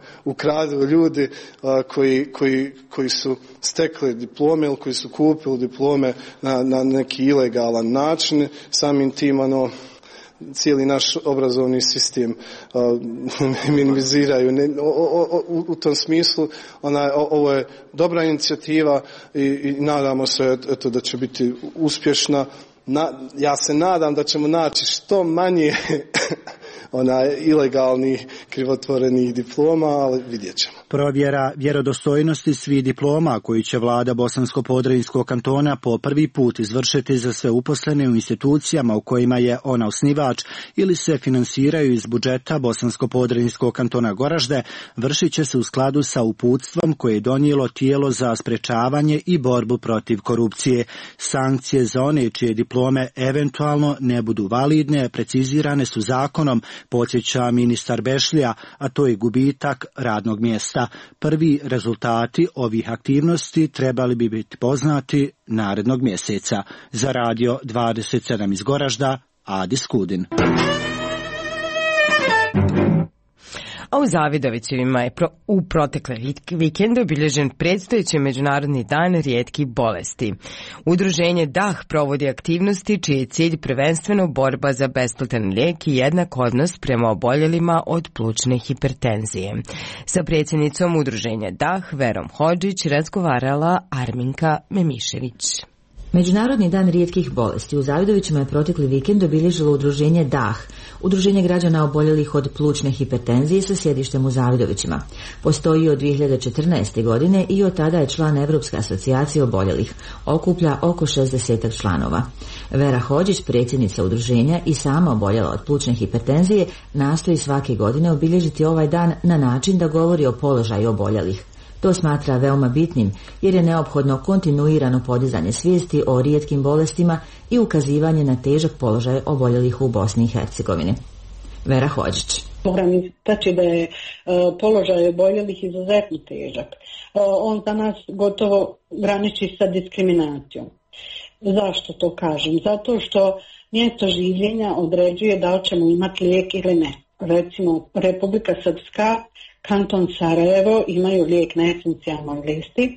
ukradu ljudi koji, koji, koji su stekli diplome ili koji su kupili diplome na, na neki ilegalan način. Samim tim ono, cijeli naš obrazovni sistem uh, minimiziraju. Ne, o, o, u, u tom smislu ona, o, ovo je dobra inicijativa i, i nadamo se eto, da će biti uspješna. Na, ja se nadam da ćemo naći što manje ona ilegalnih krivotvorenih diploma, ali vidjet ćemo. Provjera vjerodostojnosti svih diploma koji će vlada Bosansko-podrinjskog kantona po prvi put izvršiti za sve uposlene u institucijama u kojima je ona osnivač ili se finansiraju iz budžeta Bosansko-podrinjskog kantona Goražde, vršit će se u skladu sa uputstvom koje je donijelo tijelo za sprečavanje i borbu protiv korupcije. Sankcije za one čije diplome eventualno ne budu validne precizirane su zakonom, podsjeća ministar Bešlija, a to je gubitak radnog mjesta. Prvi rezultati ovih aktivnosti trebali bi biti poznati narednog mjeseca. Za Radio dvadeset sedam iz Goražda, Adi Skudin. A u Zavidovićevima je pro, u protekle vikende obilježen predstojeći Međunarodni dan rijetkih bolesti. Udruženje D A H provodi aktivnosti čiji je cilj prvenstveno borba za besplatan lijek i jednak odnos prema oboljelima od plućne hipertenzije. Sa predsjednicom udruženja D A H Verom Hodžić razgovarala Arminka Memišević. Međunarodni dan rijetkih bolesti u Zavidovićima je protekli vikend obilježilo udruženje D A H, udruženje građana oboljelih od plućne hipertenzije sa sjedištem u Zavidovićima. Postoji od dvije hiljade četrnaeste. godine i od tada je član Europske asocijacije oboljelih, okuplja oko šezdeset članova. Vera Hodžić, predsjednica udruženja i sama oboljela od plućne hipertenzije, nastoji svake godine obilježiti ovaj dan na način da govori o položaju oboljelih. To smatra veoma bitnim jer je neophodno kontinuirano podizanje svijesti o rijetkim bolestima i ukazivanje na težak položaj oboljelih u Bosni i Hercegovini. Vera Hodžić. Moram istaći da je uh, položaj oboljelih izuzetno težak. Uh, on za nas gotovo graniči sa diskriminacijom. Zašto to kažem? Zato što mjesto življenja određuje da li ćemo imati lijek ili ne. Recimo, Republika Srpska, kanton Sarajevo imaju lijek na esencijalnoj listi.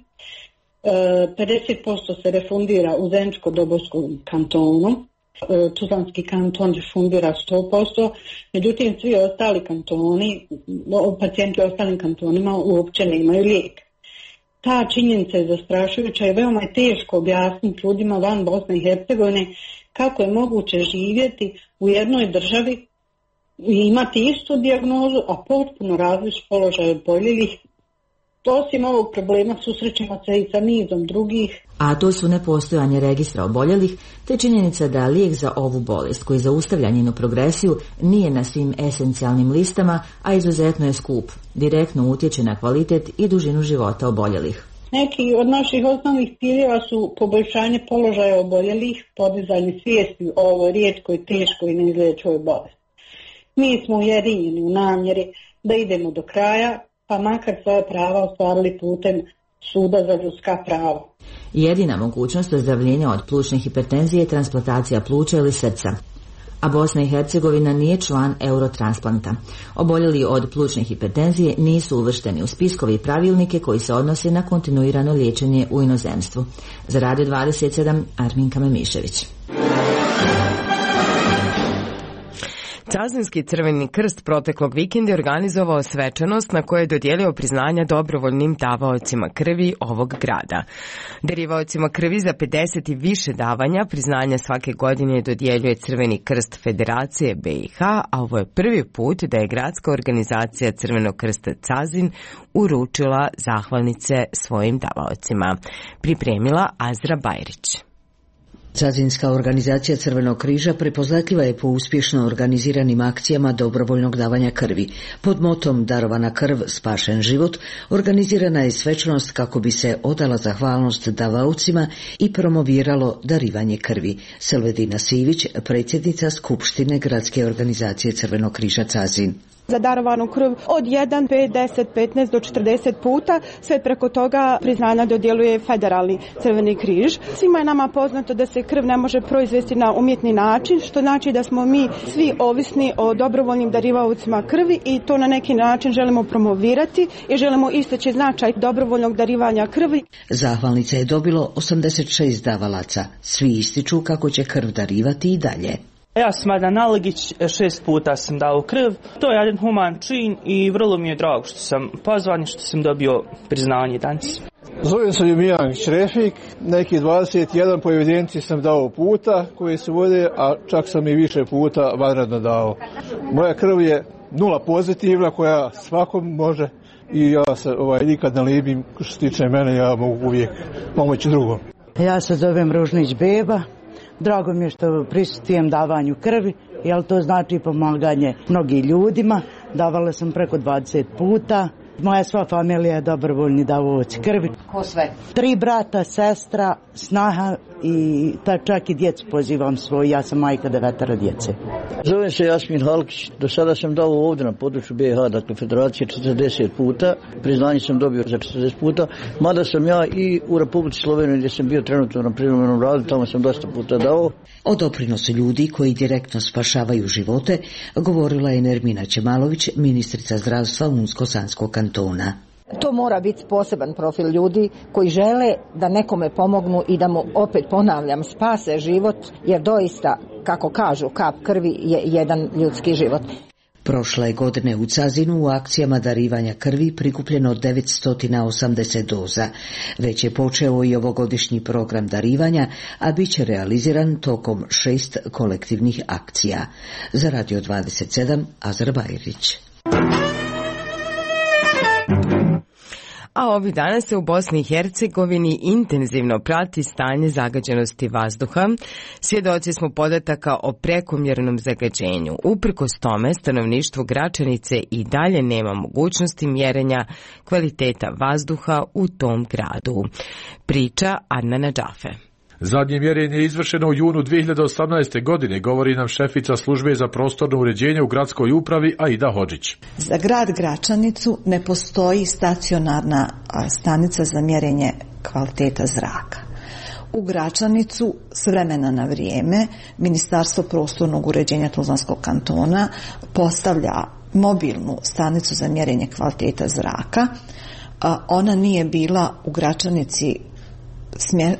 pedeset posto se refundira u Zeničko-Dobojskom kantonu, Tuzlanski kanton refundira sto posto, međutim svi ostali kantoni, pacijenti u ostalim kantonima uopće ne imaju lijek. Ta činjenica je zastrašujuća i veoma je teško objasniti ljudima van Bosne i Hercegovine kako je moguće živjeti u jednoj državi i imati istu dijagnozu, a potpuno različit položaj oboljelih. Osim ovog problema susrećemo se i sa nizom drugih. A to su nepostojanje registra oboljelih, te činjenica da lijek za ovu bolest koji zaustavlja njenu progresiju nije na svim esencijalnim listama, a izuzetno je skup. Direktno utječe na kvalitet i dužinu života oboljelih. Neki od naših osnovnih ciljeva su poboljšanje položaja oboljelih, podizanje svijesti o ovoj rijetkoj, teškoj i neizlječivoj bolesti. Mi smo ujedinjeni u namjeri da idemo do kraja, pa makar svoje prava ostvarili putem suda za ljudska prava. Jedina mogućnost ozdravljenja od plućne hipertenzije je transplantacija pluća ili srca. A Bosna i Hercegovina nije član Eurotransplanta. Oboljeli od plućne hipertenzije nisu uvršteni u spiskove i pravilnike koji se odnose na kontinuirano liječenje u inozemstvu. Za Radio dvadeset sedam, Arminka Memišević. Cazinski Crveni krst proteklog vikenda je organizovao svečanost na kojoj je dodijelio priznanja dobrovoljnim davaocima krvi ovog grada. Darivaocima krvi za pedeset i više davanja priznanja svake godine dodjeljuje Crveni krst Federacije B i H, a ovo je prvi put da je gradska organizacija Crvenog krsta Cazin uručila zahvalnice svojim davaocima. Pripremila Azra Bajrić. Cazinska organizacija Crvenog križa prepoznatljiva je po uspješno organiziranim akcijama dobrovoljnog davanja krvi. Pod motom Darovana krv, spašen život, organizirana je svečanost kako bi se odala zahvalnost davaocima i promoviralo darivanje krvi. Selvedina Sivić, predsjednica Skupštine gradske organizacije Crvenog križa Cazin. Za darovanu krv od jedan, pet, deset, petnaest do četrdeset puta, sve preko toga priznanja dodjeluje Federalni Crveni križ. Svima je nama poznato da se krv ne može proizvesti na umjetni način, što znači da smo mi svi ovisni o dobrovoljnim darivaocima krvi i to na neki način želimo promovirati i želimo istaći značaj dobrovoljnog darivanja krvi. Zahvalnica je dobilo osamdeset šest davalaca. Svi ističu kako će krv darivati i dalje. Ja sam Adnan Nalegić, šest puta sam dao krv. To je jedan human čin i vrlo mi je drago što sam pozvan i što sam dobio priznanje danas. Zovem se Jumijangić Refik, neki dvadeset jedan po evidenciji sam dao puta koji se vode, a čak sam i više puta vanredno dao. Moja krv je nula pozitivna koja svakom može i ja se ovaj, nikad ne libim, što se tiče mene, ja mogu uvijek pomoći drugom. Ja se zovem Ružnić Beba, drago mi je što prisustujem davanju krvi, jer to znači pomaganje mnogim ljudima, davala sam preko dvadeset puta. Moja sva familija je dobrovoljni davaoci krvi. Ko sve? Tri brata, sestra, snaha i ta čak i djecu pozivam svoj, ja sam majka devetero djece. Zovem se Jasmin Halkić, do sada sam dao ovdje na području B iH, dakle Federacije četrdeset puta, priznanje sam dobio za četrdeset puta, mada sam ja i u Republici Sloveniji gdje sam bio trenutno na privremenom radu, tamo sam dosta puta dao. O doprinosu ljudi koji direktno spašavaju živote govorila je Nermina Čemalović, ministrica zdravstva Unsko-Sanskog kantona. To mora biti poseban profil ljudi koji žele da nekome pomognu i da mu, opet ponavljam, spase život, jer doista, kako kažu, kap krvi je jedan ljudski život. Prošle godine u Cazinu u akcijama darivanja krvi prikupljeno devetsto osamdeset doza. Već je počeo i ovogodišnji program darivanja, a bit će realiziran tokom šest kolektivnih akcija. Za Radio dvadeset sedam, Azar Bajrić. A ovih dana se u Bosni i Hercegovini intenzivno prati stanje zagađenosti vazduha. Svjedoci smo podataka o prekomjernom zagađenju. Uprkos tome, stanovništvo Gračanice i dalje nema mogućnosti mjerenja kvaliteta vazduha u tom gradu. Priča Adnan Nadžafe. Zadnje mjerenje je izvršeno u junu dvije hiljade osamnaeste. godine, govori nam šefica službe za prostorno uređenje u gradskoj upravi Aida Hodžić. Za grad Gračanicu ne postoji stacionarna stanica za mjerenje kvaliteta zraka. U Gračanicu s vremena na vrijeme Ministarstvo prostornog uređenja Tuzlanskog kantona postavlja mobilnu stanicu za mjerenje kvaliteta zraka. Ona nije bila u Gračanici smje,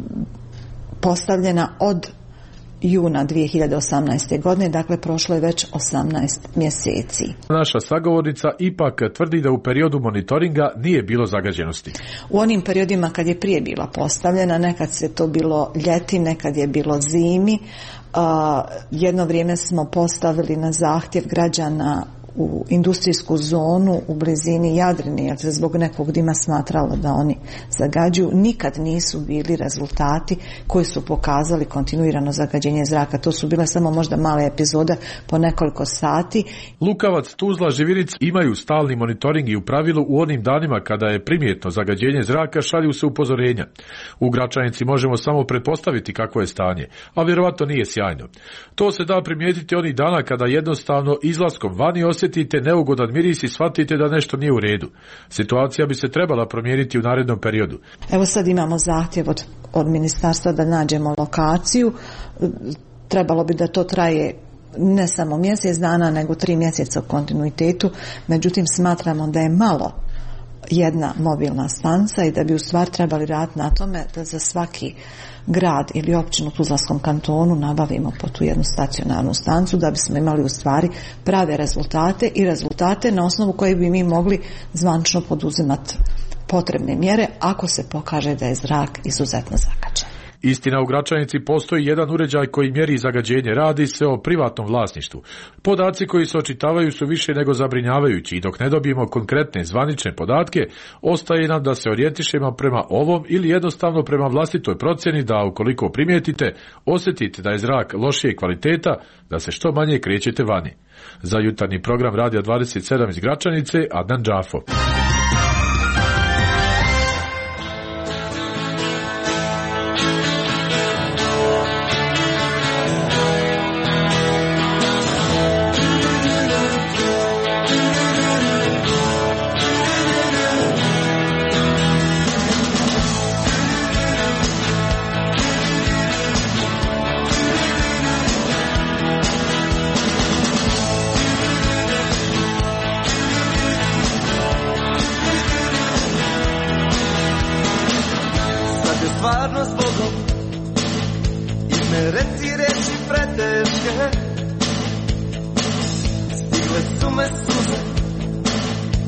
postavljena od juna dvije hiljade osamnaeste. godine, dakle prošlo je već osamnaest mjeseci. Naša sagovornica ipak tvrdi da u periodu monitoringa nije bilo zagađenosti. U onim periodima kad je prije bila postavljena, nekad se to bilo ljeti, nekad je bilo zimi, uh, jedno vrijeme smo postavili na zahtjev građana u industrijsku zonu u blizini Jadrine, jer se zbog nekog dima smatralo da oni zagađuju. Nikad nisu bili rezultati koji su pokazali kontinuirano zagađenje zraka. To su bile samo možda male epizode po nekoliko sati. Lukavac, Tuzla, Živinic imaju stalni monitoring i u pravilu u onim danima kada je primjetno zagađenje zraka šalju se upozorenja. U Gračanici možemo samo pretpostaviti kakvo je stanje, a vjerovatno nije sjajno. To se da primijetiti onih dana kada jednostavno izlaskom vani osjetite neugodan miris i shvatite da nešto nije u redu. Situacija bi se trebala promijeniti u narednom periodu. Evo sad imamo zahtjev od, od ministarstva da nađemo lokaciju. Trebalo bi da to traje ne samo mjesec dana, nego tri mjeseca u kontinuitetu. Međutim, smatramo da je malo jedna mobilna stanca i da bi u stvari trebali raditi na tome da za svaki grad ili općinu u Tuzlanskom kantonu nabavimo po tu jednu stacionarnu stancu da bismo imali u stvari prave rezultate i rezultate na osnovu koje bi mi mogli zvanično poduzimati potrebne mjere ako se pokaže da je zrak izuzetno zagađen. Istina, u Gračanici postoji jedan uređaj koji mjeri zagađenje. Radi se o privatnom vlasništvu. Podaci koji se očitavaju su više nego zabrinjavajući i dok ne dobijemo konkretne zvanične podatke, ostaje nam da se orijentišemo prema ovom ili jednostavno prema vlastitoj procjeni da ukoliko primijetite, osjetite da je zrak lošije kvaliteta, da se što manje krećete vani. Za jutarnji program Radija dvadeset sedam iz Gračanice, Adnan Džafo.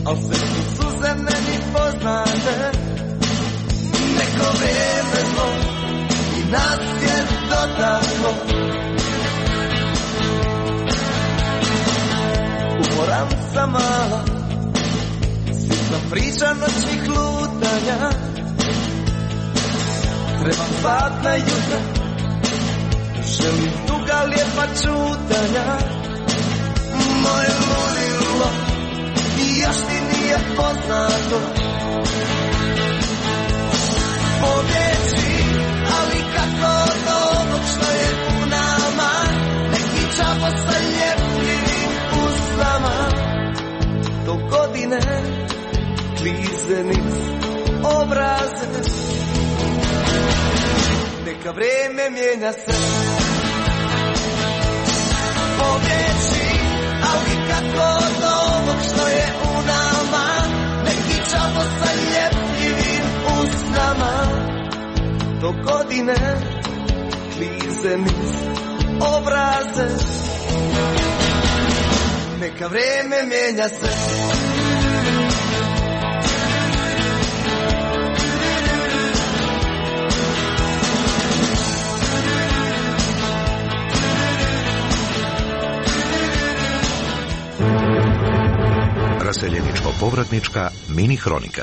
al se ti suze meni poznate. Neko vreme zlo i nas je dotaklo. Umoran sam mala, sitna priča noćnih lutanja. Trebam zlatna jutra, želim duga lijepa čutanja. Moje ludilo i još ti nije poznato. Pobjeći, ali kako od ovog što je u nama. Neki čavo sa ljepljivim usnama. Do godine klize niz obraze. Neka vreme mijenja se. Pobjeći, ali kako od ovog što je u nama. Neki čavo sa ljepljivim usnama. Do godine klize niz obraze. Neka vreme mijenja se. Raseljeničko-povratnička mini hronika.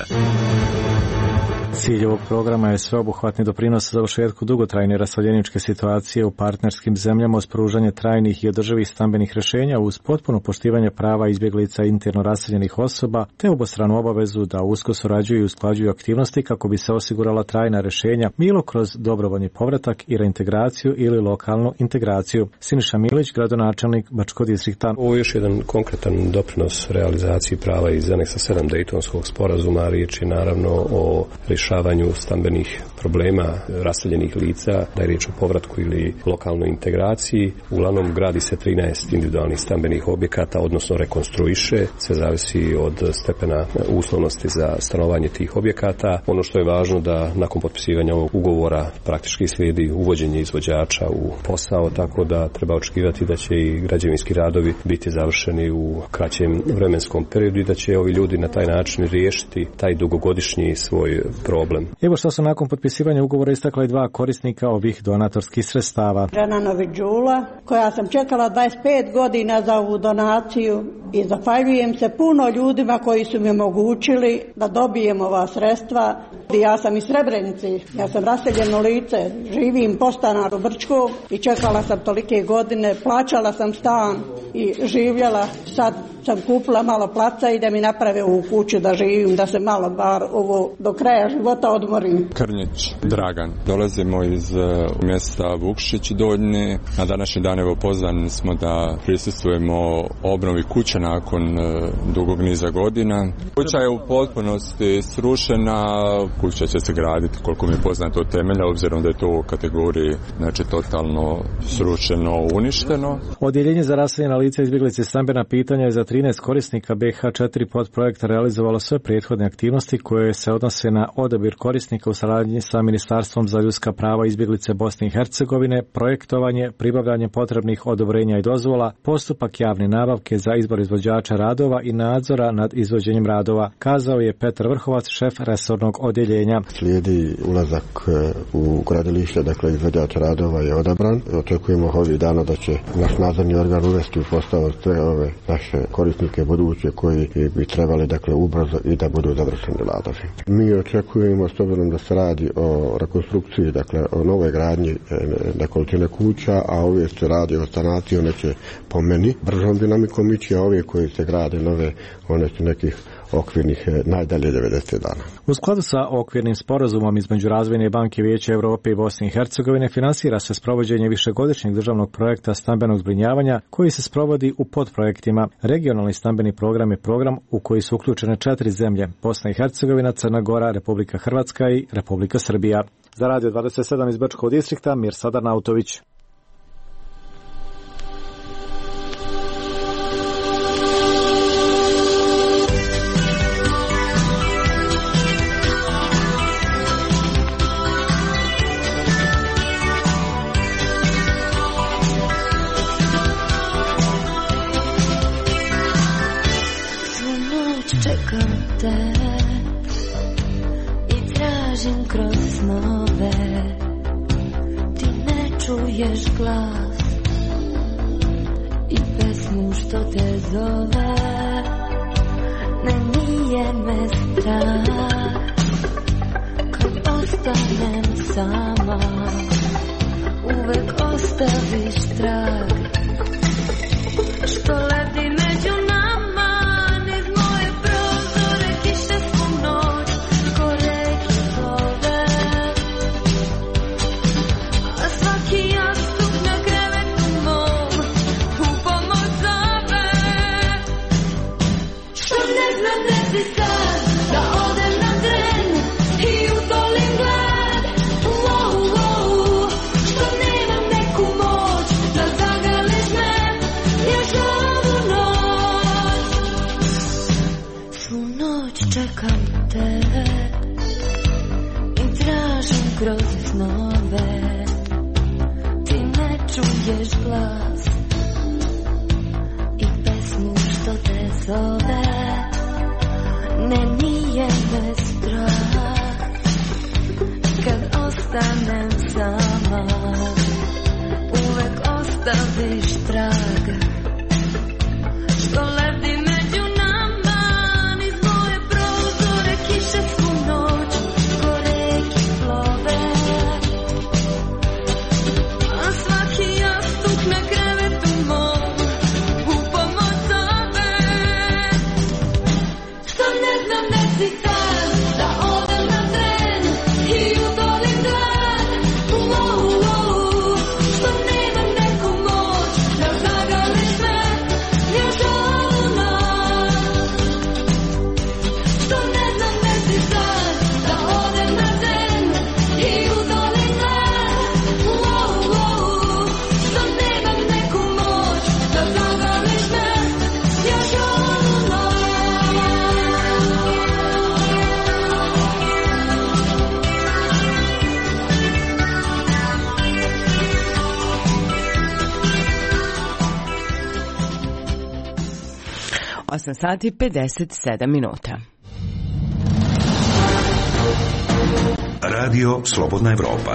Cilj ovog programa je sveobuhvatni doprinos završetku dugotrajne raseljeničke situacije u partnerskim zemljama uz pružanje trajnih i održivih stambenih rješenja uz potpuno poštivanje prava izbjeglica interno raseljenih osoba te obostranu obavezu da usko surađuju i usklađuju aktivnosti kako bi se osigurala trajna rješenja bilo kroz dobrovoljni povratak i reintegraciju ili lokalnu integraciju. Siniša Milić, gradonačelnik Bačkog distrikta. Ovo je još jedan konkretan doprinos realizaciji prava iz aneksa sedam Dejtonskog sporazuma, riječ je naravno o rješavanju stambenih problema raseljenih lica, da je riječ o povratku ili lokalnoj integraciji. Uglavnom gradi se trinaest individualnih stambenih objekata, odnosno rekonstruiše, sve zavisi od stepena uslovnosti za stanovanje tih objekata. Ono što je važno da nakon potpisivanja ovog ugovora praktički slijedi uvođenje izvođača u posao, tako da treba očekivati da će i građevinski radovi biti završeni u kraćem vremenskom periodu i da će ovi ljudi na taj način riješiti taj dugogodišnji svoj problem. Evo što su nakon potpisivanja ugovora istakla i dva korisnika ovih donatorskih sredstava. Žena Noviđula, koja sam čekala dvadeset pet godina za ovu donaciju i zahvaljujem se puno ljudima koji su mi omogućili da dobijem ova sredstva. Ja sam iz Srebrenice, ja sam raseljeno lice, živim podstanar u Brčkog i čekala sam tolike godine, plaćala sam stan i živjela, sad sam kupila malo placa i da mi naprave ovu kuću da živim, da se malo bar ovo do kraja života odmorim. Krnjić Dragan. Dolazimo iz mjesta Vukšić Donje. Na današnji dan evo pozvani smo da prisustvujemo obnovi kuće nakon dugog niza godina. Kuća je u potpunosti srušena, kuća će se graditi koliko mi je poznato od temelja, obzirom da je to u kategoriji znači totalno srušeno, uništeno. Odjeljenje za raseljena lica izbjeglice stambena pitanja je za trinaest korisnika B H četiri podprojekta realizovalo sve prethodne aktivnosti koje se odnose na odabir korisnika u saradnji sa Ministarstvom za ljudska prava izbjeglice Bosne i Hercegovine, projektovanje, pribavljanje potrebnih odobrenja i dozvola, postupak javne nabavke za izbor izvođača radova i nadzora nad izvođenjem radova, kazao je Petar Vrhovac, šef resornog odjeljenja. Slijedi ulazak u gradilište, dakle izvođač radova je odabran. Očekujemo ovih dana da će naš nadzorni organ uvesti u postavu sve ove naše korisnike buduće koji bi trebali dakle ubrzo i da budu završeni radovi. Mi očekujemo, s obzirom da se radi o rekonstrukciji, dakle o novoj gradnji nekolicine kuća, a ove se radi o sanaciji, one će po meni bržom dinamikom ići, a ove koji se grade nove, one su nekih okvirnih najdalje devedeset dana. U skladu sa okvirnim sporazumom između Razvojne banke Vijeća Europe i Bosne i Hercegovine finansira se sprovođenje višegodišnjeg državnog projekta stambenog zbrinjavanja koji se sprovodi u podprojektima. Regionalni stambeni program je program u koji su uključene četiri zemlje: Bosna i Hercegovina, Crna Gora, Republika Hrvatska i Republika Srbija. Za Radio dvadeset sedam iz Bačkog distrikta Mirsad Nautović. Samo noć čekam te i tražim kroz snove, ti ne čuješ glas i pesmu što te zove. Ne, nije me strah kad ostanem sama, uvek ostaviš trag što lebdi među nama. Niz moje prozore kiše svu noć ko reki plove, a svaki jastuk na krevetu mom u pomoć zove. Što ne znam gde si sad, da odem na tren i utolim glad. Wow, wow, što nemam neku moć da zagrliš me još ovu noć. Svu noć čekam te i tražim kroz snove, ti ne čuješ glas i pesmu što te zove. Ne, nije me strah kad ostanem sama, uvek ostaviš trag što lebdi među nama. Niz moje prozore kiše svu noć ko reki plove, a svaki jastuk na krevetu mom u pomoć zove. Što ne znam gde si sad, da odem na tren i utolim glad. Wow, wow, što nemam neku moć da zagrliš me još ovu noć. Što ne znam gde si sad, da odem na tren i utolim glad. Wow, wow, što nemam neku moć da zagrliš me još ovu noć. osam sati pedeset sedam minuta. Radio Slobodna Evropa.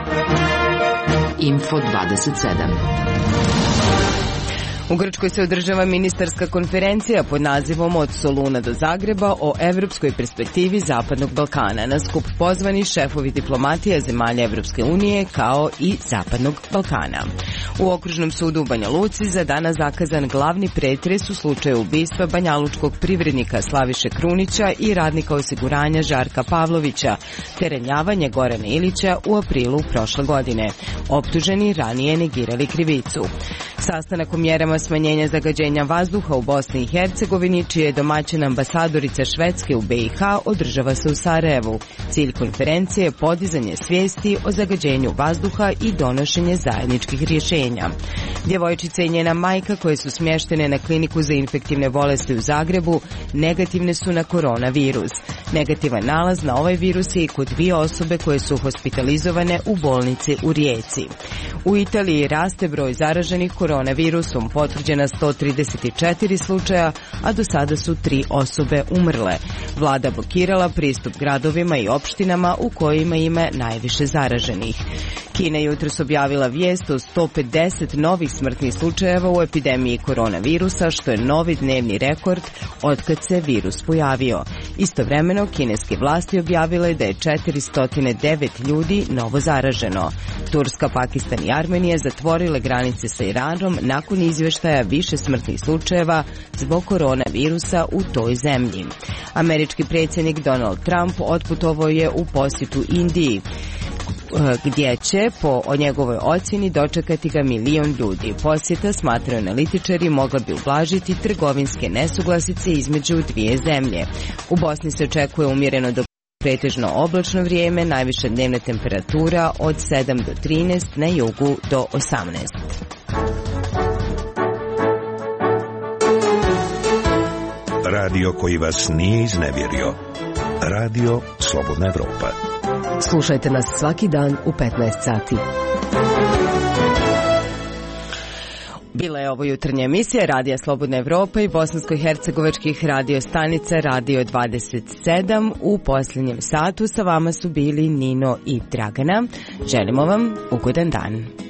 Info dvadeset sedam. U Grčkoj se održava ministarska konferencija pod nazivom Od Soluna do Zagreba o evropskoj perspektivi Zapadnog Balkana. Na skup pozvani šefovi diplomatija zemalja Evropske unije kao i Zapadnog Balkana. U Okružnom sudu u Banja Luci za danas zakazan glavni pretres u slučaju ubistva banjalučkog privrednika Slaviše Krunića i radnika osiguranja Žarka Pavlovića, te ranjavanje Gorana Ilića u aprilu prošle godine. Optuženi ranije negirali krivicu. Sastanak o mjerama smanjenja zagađenja vazduha u Bosni i Hercegovini, čija je domaćina ambasadorica Švedske u B i H, održava se u Sarajevu. Cilj konferencije je podizanje svijesti o zagađenju vazduha i donošenje zajedničkih rješenja. Djevojčica i njena majka, koje su smještene na kliniku za infektivne bolesti u Zagrebu, negativne su na koronavirus. Negativan nalaz na ovaj virus je i kod dvije osobe koje su hospitalizovane u bolnici u Rijeci. U Italiji raste broj zaraženih koronavirusom, potvrđena sto trideset četiri slučaja, a do sada su tri osobe umrle. Vlada blokirala pristup gradovima i opštinama u kojima ima najviše zaraženih. Kina je jutros objavila vijest o sto pedeset novih smrtnih slučajeva u epidemiji koronavirusa, što je novi dnevni rekord otkad se virus pojavio. Istovremeno, kineske vlasti objavile da je četiristo devet ljudi novo zaraženo. Turska, Pakistan i Armenija zatvorile granice sa Iranom nakon izvještaja više smrtnih slučajeva zbog koronavirusa u toj zemlji. Američki predsjednik Donald Trump otputovao je u posjetu Indiji, gdje će, po o njegovoj ocjeni, dočekati ga milion ljudi. Posjeta, smatraju analitičari, mogla bi ublažiti trgovinske nesuglasice između dvije zemlje. U Bosni se očekuje umjereno do pretežno oblačno vrijeme, najviša dnevna temperatura od sedam do trinaest, na jugu do osamnaest. Radio koji vas nije iznevjerio. Radio Slobodna Evropa. Slušajte nas svaki dan u petnaest sati. Bila je ovo jutarnja emisija Radija Slobodna Evropa i bosansko-hercegovačkih radio stanica Radio dvadeset sedam. U posljednjem satu sa vama su bili Nino i Dragana. Želimo vam ugodan dan.